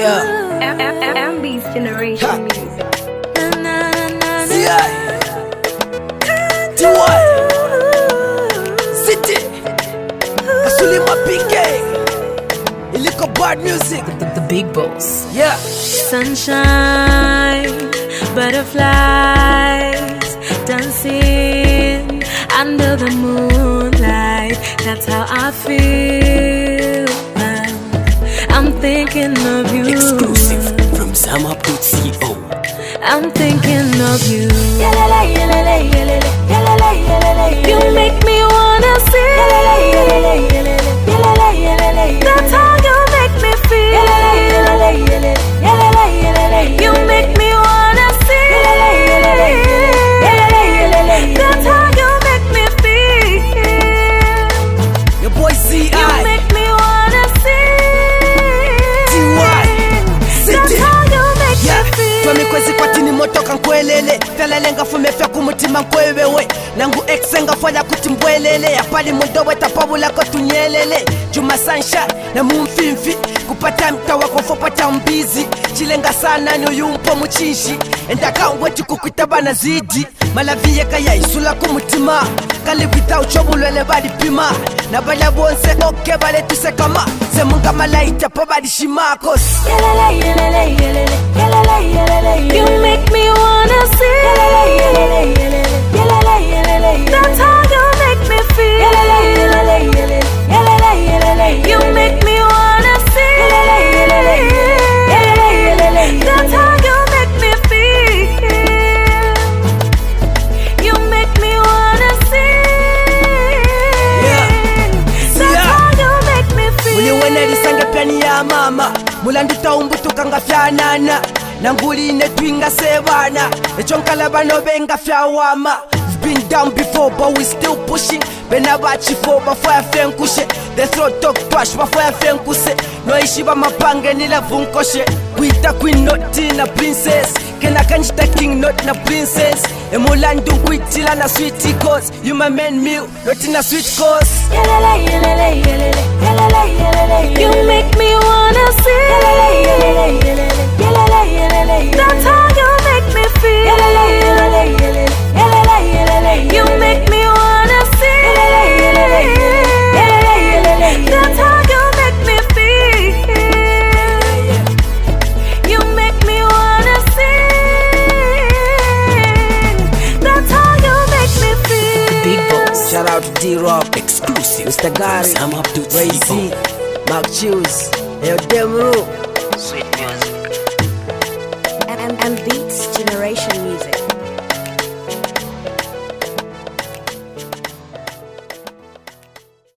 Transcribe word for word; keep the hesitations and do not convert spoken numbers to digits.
Yeah. M B's generation music. Yeah. T Y City Kasulima P K Iliko Bad Music. The, the big boss. Yeah. Sunshine, butterflies, dancing under the moonlight. That's how I feel. I'm thinking of you. Exclusive from Zama dot co. I'm thinking of you. You make me wanna sing. That's how you make me feel. You make me wanna sing. That's how you make me feel. Your boy Z I. You make me wanna sing. T Y City. That's how you make Yeah. me feel. Twami kwezi kwa tini motoka nkwelele Felalenga fumefya kumutima nkwewewe Nangu exenga fwala kuti mbwelele Apali mundowe tapabula kotunyelele Juma sunshine na mumfimfi Kupata mtawa kofopata mbizi Chilenga sana nyoyumpo muchishi Endaka wetu kukutabana zidi Malaviye kaya isula kumutima Kali without trouble wele bali pima Na bala bonse oke bale tusekama Semunga malaita pa bali shimakos You make me wanna sing. That's how you make me feel. You make me wanna sing. That's how you make me feel. You make me wanna sing. That's how you make me feel. Muli wene lisanga piani ya mama Mulandita umbutuka nga fyanana Nanguli netwinga sebana Echonkala bano benga fyawama We've been down before but we still pushing Bena bachi for before ya fenkushe The throat talk trash before ya fenkuse No ishiba mapange nila vunkoshe Kuita queen not na princess Kena kanjita king not na princess Emulandu kuitila na sweetie cause You my man meal not na sweet cause You make me wanna sing. That's how you make me feel. You make me wanna sing. That's how you make me feel. You make me wanna sing. That's how you make me feel. The big boss. Shout out to D-Rock Exclusive. Mister Gary Zama dot Ray Z co. Mark Chews Ayo Demru M B's generation music.